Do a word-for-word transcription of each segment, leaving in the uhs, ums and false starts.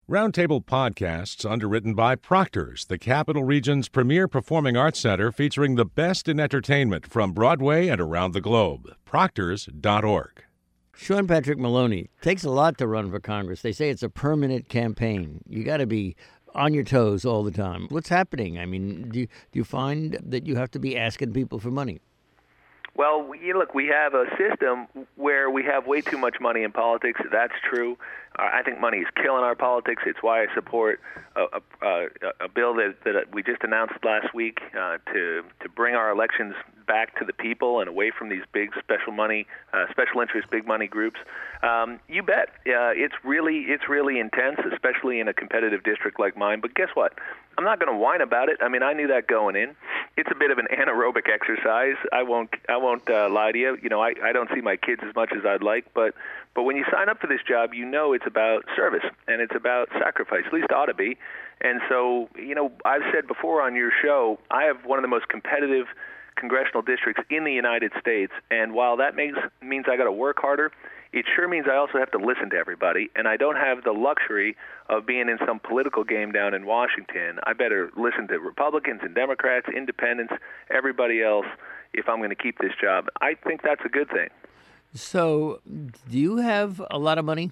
Roundtable Podcasts, underwritten by Proctor's, the Capital Region's premier performing arts center featuring the best in entertainment from Broadway and around the globe. Proctors dot org. Sean Patrick Maloney. Takes a lot to run for Congress. They say it's a permanent campaign. You got to be on your toes all the time. What's happening? I mean, do you, do you find that you have to be asking people for money? Well, we, look, we have a system where we have way too much money in politics. That's true. Uh, I think money is killing our politics. It's why I support a, a, a bill that, that we just announced last week uh, to to bring our elections back to the people and away from these big special money, uh, special interest, big money groups. Um, you bet. Uh, it's really it's really intense, especially in a competitive district like mine. But guess what? I'm not going to whine about it. I mean, I knew that going in. It's a bit of an anaerobic exercise. I won't I won't uh, lie to you. You know, I, I don't see my kids as much as I'd like, but but when you sign up for this job, you know it's about service and it's about sacrifice. At least it ought to be. And so, you know, I've said before on your show, I have one of the most competitive congressional districts in the United States, and while that makes means I got to work harder, it sure means I also have to listen to everybody, and I don't have the luxury of being in some political game down in Washington. I better listen to Republicans and Democrats, independents, everybody else if I'm going to keep this job. I think that's a good thing. So, do you have a lot of money?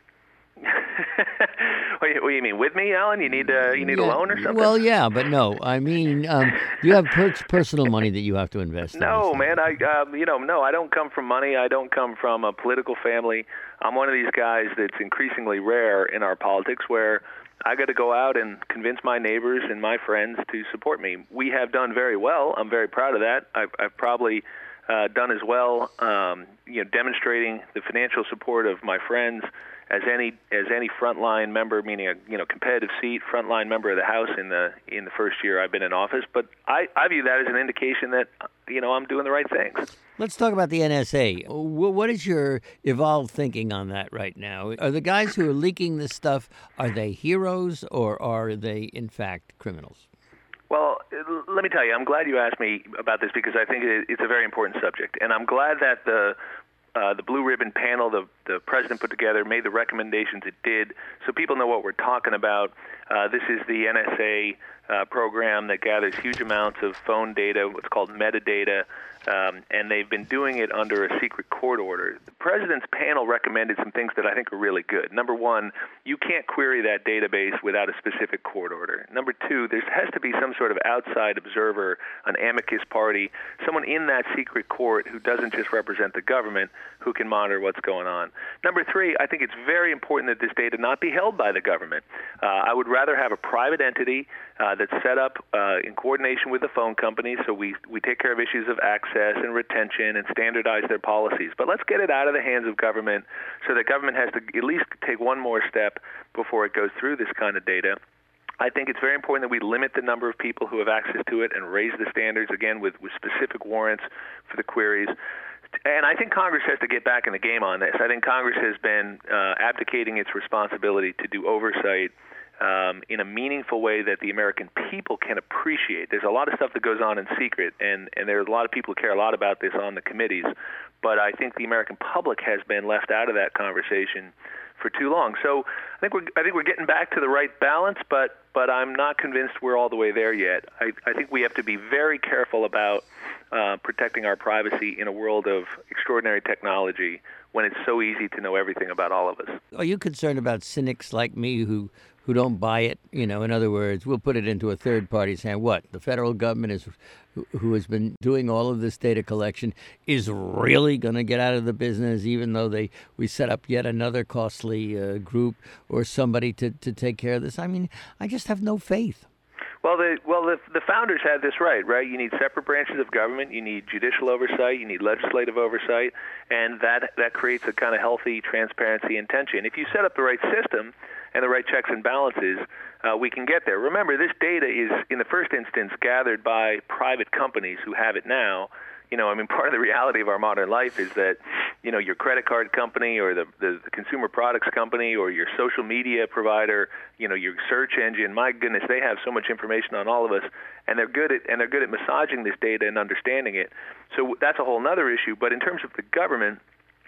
What do you, what do you mean, with me, Alan? You need uh, you need yeah. a loan or something? Well, yeah, but no. I mean, um, do you have per- personal money that you have to invest in? No, man. I, um, you know, no. I don't come from money. I don't come from a political family. I'm one of these guys that's increasingly rare in our politics, where I got to go out and convince my neighbors and my friends to support me. We have done very well. I'm very proud of that. I've, I've probably uh, done as well, um, you know, demonstrating the financial support of my friends as any as any frontline member, meaning a you know competitive seat, frontline member of the House in the in the first year I've been in office. But I, I view that as an indication that you know I'm doing the right things. Let's talk about the N S A. What is your evolved thinking on that right now? Are the guys who are leaking this stuff, are they heroes or are they in fact criminals? Well, let me tell you, I'm glad you asked me about this because I think it's a very important subject, and I'm glad that the Uh, the Blue Ribbon panel the, the president put together made the recommendations it did so people know what we're talking about. Uh, this is the N S A uh, program that gathers huge amounts of phone data, what's called metadata, um, and they've been doing it under a secret court order. The president's panel recommended some things that I think are really good. Number one, you can't query that database without a specific court order. Number two, there has to be some sort of outside observer, an amicus party, someone in that secret court who doesn't just represent the government, who can monitor what's going on. Number three, I think it's very important that this data not be held by the government. Uh, I would rather have a private entity uh, that's set up uh, in coordination with the phone companies so we, we take care of issues of access and retention and standardize their policies. But let's get it out of the hands of government so that government has to at least take one more step before it goes through this kind of data. I think it's very important that we limit the number of people who have access to it and raise the standards, again, with, with specific warrants for the queries. And I think Congress has to get back in the game on this. I think Congress has been uh, abdicating its responsibility to do oversight um, in a meaningful way that the American people can appreciate. There's a lot of stuff that goes on in secret, and, and there's a lot of people who care a lot about this on the committees. But I think the American public has been left out of that conversation for too long. So I think we're I think we're getting back to the right balance, but but I'm not convinced we're all the way there yet. I, I think we have to be very careful about uh, protecting our privacy in a world of extraordinary technology when it's so easy to know everything about all of us. Are you concerned about cynics like me who who don't buy it? You know, in other words, we'll put it into a third party's hand. What? The federal government is, who has been doing all of this data collection, is really going to get out of the business, even though they we set up yet another costly uh, group or somebody to, to take care of this? I mean, I just have no faith. Well, the well the the founders had this right, right? You need separate branches of government, you need judicial oversight, you need legislative oversight, and that that creates a kind of healthy transparency and tension. If you set up the right system and the right checks and balances, uh, we can get there. Remember, this data is, in the first instance, gathered by private companies who have it now. You know, I mean, part of the reality of our modern life is that, you know, your credit card company or the, the, the consumer products company or your social media provider, you know, your search engine, my goodness, they have so much information on all of us, and they're good at and they're good at massaging this data and understanding it. So that's a whole other issue. But in terms of the government,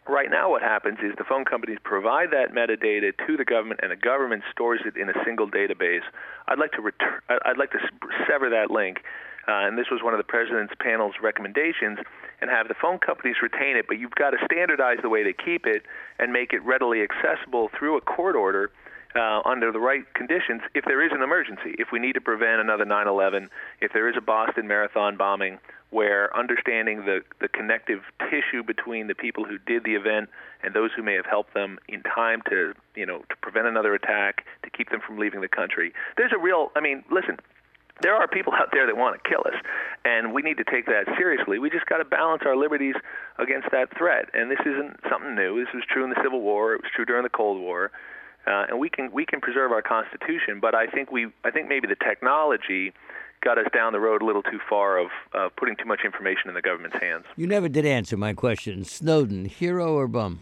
Right now what happens is the phone companies provide that metadata to the government, and the government stores it in a single database. I'd like to return, I'd like to sever that link, uh, and this was one of the President's panel's recommendations, and have the phone companies retain it, but you've got to standardize the way they keep it and make it readily accessible through a court order uh, under the right conditions if there is an emergency, if we need to prevent another nine eleven, if there is a Boston Marathon bombing, where understanding the, the connective tissue between the people who did the event and those who may have helped them in time to, you know, to prevent another attack, to keep them from leaving the country. There's a real, I mean, listen, there are people out there that want to kill us, and we need to take that seriously. We just got to balance our liberties against that threat, and this isn't something new. This was true in the Civil War. It was true during the Cold War, uh, and we can we can preserve our Constitution. But I think we I think maybe the technology got us down the road a little too far of uh, putting too much information in the government's hands. You never did answer my question. Snowden, hero or bum?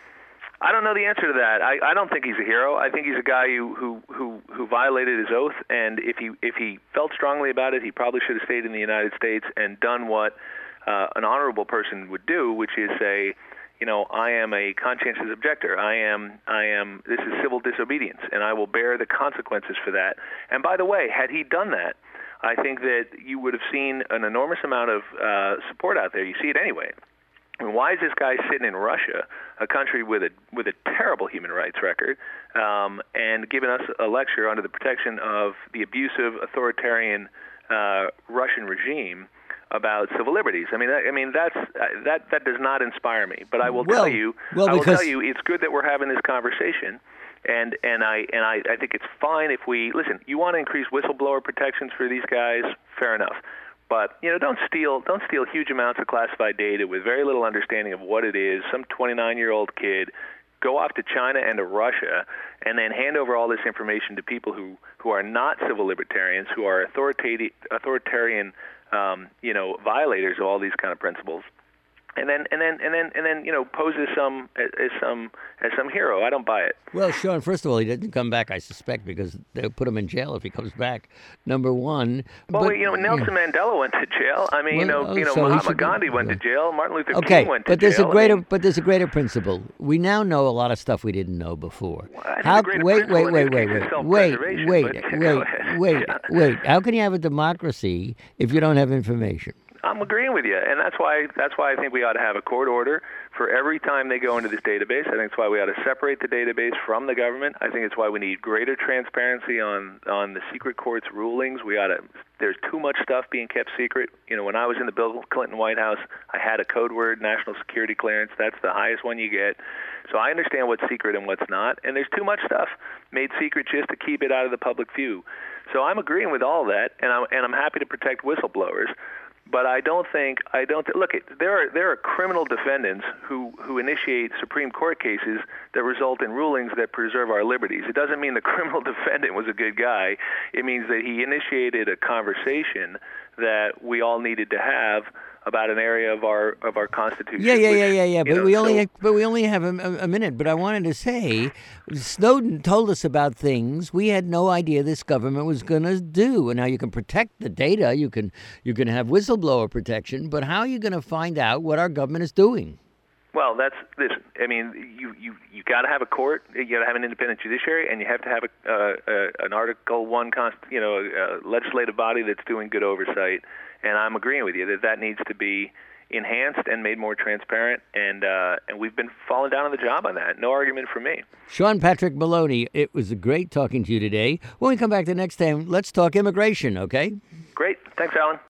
I don't know the answer to that. I, I don't think he's a hero. I think he's a guy who, who, who, who violated his oath, and if he if he felt strongly about it, he probably should have stayed in the United States and done what uh, an honorable person would do, which is say, you know, I am a conscientious objector. I am, I am. This is civil disobedience, and I will bear the consequences for that. And by the way, had he done that, I think that you would have seen an enormous amount of uh, support out there. You see it anyway. I mean, why is this guy sitting in Russia, a country with a with a terrible human rights record, um, and giving us a lecture under the protection of the abusive, authoritarian uh, Russian regime about civil liberties? I mean, that, I mean that's uh, that that does not inspire me. But I will well, tell you, well, I will because... tell you, it's good that we're having this conversation. And and I and I, I think it's fine if we listen. You want to increase whistleblower protections for these guys, fair enough. But you know, don't steal don't steal huge amounts of classified data with very little understanding of what it is. Some twenty-nine-year-old kid go off to China and to Russia, and then hand over all this information to people who, who are not civil libertarians, who are authoritarian authoritarian um, you know violators of all these kind of principles. And then, and then, and then, and then, you know, pose as some as some as some hero. I don't buy it. Well, Sean, first of all, he didn't come back, I suspect, because they'll put him in jail if he comes back. Number one. Well, but, you know, Nelson yeah. Mandela went to jail. I mean, well, you know, you know, so Mahatma Gandhi went to jail. Martin Luther okay, King went to but there's jail. a greater, I mean, but there's a greater principle. We now know a lot of stuff we didn't know before. Well, I think How? the greater Wait, wait, principle wait, in wait, this case wait, is wait, self-preservation, wait, but- wait, go ahead. wait, Yeah. wait. How can you have a democracy if you don't have information? I'm agreeing with you, and that's why that's why I think we ought to have a court order for every time they go into this database. I think it's why we ought to separate the database from the government. I think it's why we need greater transparency on on the secret court's rulings. We ought to. There's too much stuff being kept secret. You know, when I was in the Bill Clinton White House, I had a code word, national security clearance. That's the highest one you get. So I understand what's secret and what's not, and there's too much stuff made secret just to keep it out of the public view. So I'm agreeing with all that, and I'm and I'm happy to protect whistleblowers. But I don't think I don't th- look. It, there are there are criminal defendants who, who initiate Supreme Court cases that result in rulings that preserve our liberties. It doesn't mean the criminal defendant was a good guy. It means that he initiated a conversation that we all needed to have about an area of our of our Constitution. Yeah, yeah, which, yeah, yeah, yeah. But know, we only, so, have, but we only have a, a minute. But I wanted to say, Snowden told us about things we had no idea this government was going to do. And now you can protect the data, you can you can have whistleblower protection, but how are you going to find out what our government is doing? Well, that's this. I mean, you you you got to have a court. You got to have an independent judiciary, and you have to have a, uh, uh, an Article One, const, you know, a legislative body that's doing good oversight. And I'm agreeing with you that that needs to be enhanced and made more transparent. And uh, and we've been falling down on the job on that. No argument from me. Sean Patrick Maloney, it was great talking to you today. When we come back the next time, let's talk immigration. Okay? Great. Thanks, Alan.